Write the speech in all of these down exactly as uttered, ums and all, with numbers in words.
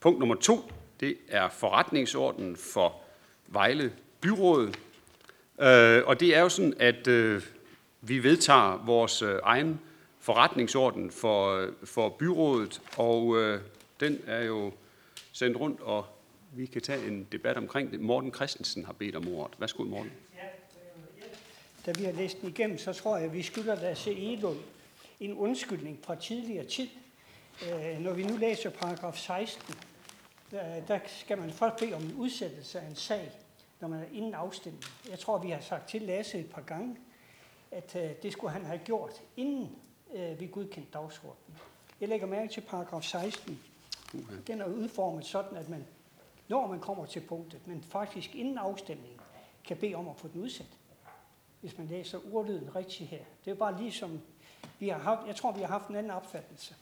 Punkt nummer to, det er forretningsordenen for Vejle Byråd. Øh, og det er jo sådan, at øh, vi vedtager vores øh, egen forretningsorden for, for byrådet, og øh, den er jo sendt rundt, og vi kan tage en debat omkring det. Morten Christensen har bedt om ordet. Værsgo, Morten. Ja, da vi har læst den igennem, så tror jeg, at vi skylder Lasse Egelund en undskyldning fra tidligere tid. Øh, når vi nu læser paragraf seksten, der, der skal man først bede om en udsættelse af en sag, når man er inden afstemning. Jeg tror, vi har sagt til Lasse et par gange, at øh, det skulle han have gjort, inden øh, vi godkendte dagsordenen. Jeg lægger mærke til paragraf seksten. Uh-huh. Den er udformet sådan, at man, når man kommer til punktet, men faktisk inden afstemningen, kan bede om at få den udsat. Hvis man læser ordlyden rigtigt her. Det er bare ligesom, vi har haft, jeg tror, vi har haft en anden opfattelse.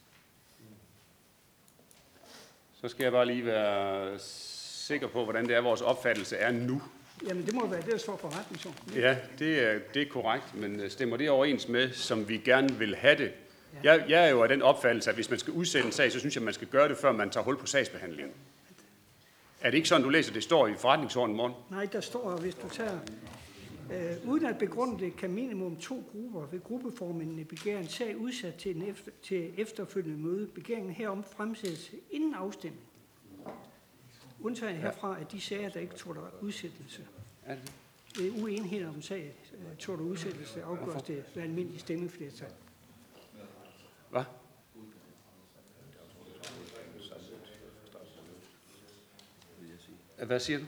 Så skal jeg bare lige være sikker på, hvordan det er, vores opfattelse er nu. Jamen, det må være det, der står på forretningsordenen. Ja, det er, det er korrekt, men stemmer det overens med, som vi gerne vil have det? Ja. Jeg, jeg er jo af den opfattelse, at hvis man skal udsætte en sag, så synes jeg, at man skal gøre det, før man tager hul på sagsbehandlingen. Er det ikke sådan, du læser, det står i forretningsordenen, Morten? Nej, der står, hvis du tager, øh, uden at begrunde det, kan minimum to grupper ved gruppeformændene begære en sag udsat til, en efter, til efterfølgende møde. Begæringen herom fremsættes inden afstemning. Undtagen herfra er de sager, der ikke tog der udsættelse. Er det? Det er uenighed om sag, tog der udsættelse, afgøres det ved almindelig stemmeflertal. Hvad? Hvad siger du?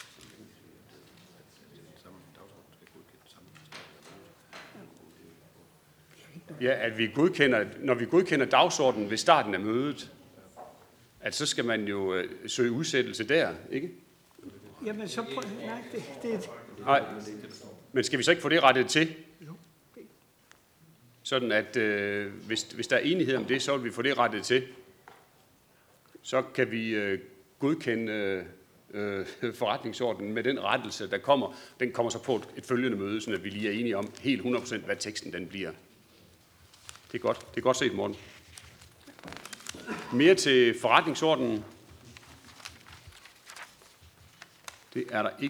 Ja, at vi godkender, når vi godkender dagsordenen ved starten af mødet, at så skal man jo øh, søge udsættelse der, ikke? Jamen, så prøv... Nej, det, det... Nej, men skal vi så ikke få det rettet til? Sådan at øh, hvis, hvis der er enighed om det, så vil vi få det rettet til. Så kan vi øh, godkende øh, forretningsordenen med den rettelse, der kommer. Den kommer så på et, et følgende møde, så at vi lige er enige om helt hundrede procent, hvad teksten den bliver. Det er godt. Det er godt set, Morten. Mere til forretningsordenen. Det er der ikke.